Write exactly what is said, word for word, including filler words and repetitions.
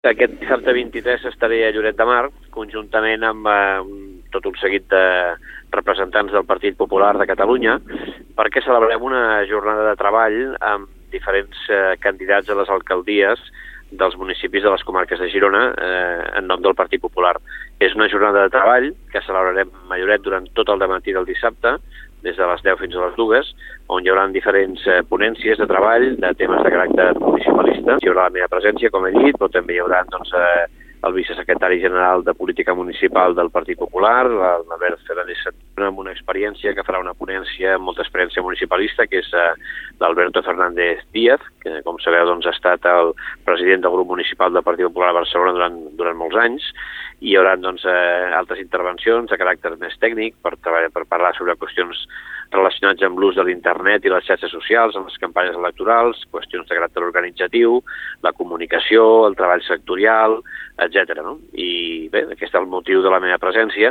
Aquest dissabte vint-i-tres estaré a Lloret de Mar, conjuntament amb eh, tot un seguit de representants del Partit Popular de Catalunya, perquè celebrem una jornada de treball amb diferents eh, candidats a les alcaldies dels municipis de les comarques de Girona eh, en nom del Partit Popular. És una jornada de treball que celebrarem a Lloret durant tot el dematí del dissabte, des de les deu fins a les dues, on hi haurà diferents eh, ponències de treball de temes de caràcter municipalista. Hi haurà la meva presència, com he dit, però també hi haurà doncs, eh, el vicesecretari general de Política Municipal del Partit Popular, l'Albert Fernández, amb una experiència que farà una ponència amb molta experiència municipalista, que és eh, l'Alberto Fernández Díaz, que, com sabeu, doncs, ha estat el president del grup municipal del Partit Popular a Barcelona durant, durant molts anys. Hi haurà doncs, eh, altres intervencions de caràcter més tècnic per, treballar, per parlar sobre qüestions relacionats amb l'ús de l'internet i les xarxes socials en les campanyes electorals, qüestions de caràcter organitzatiu, la comunicació, el treball sectorial, etcètera. No? I bé, aquest és el motiu de la meva presència.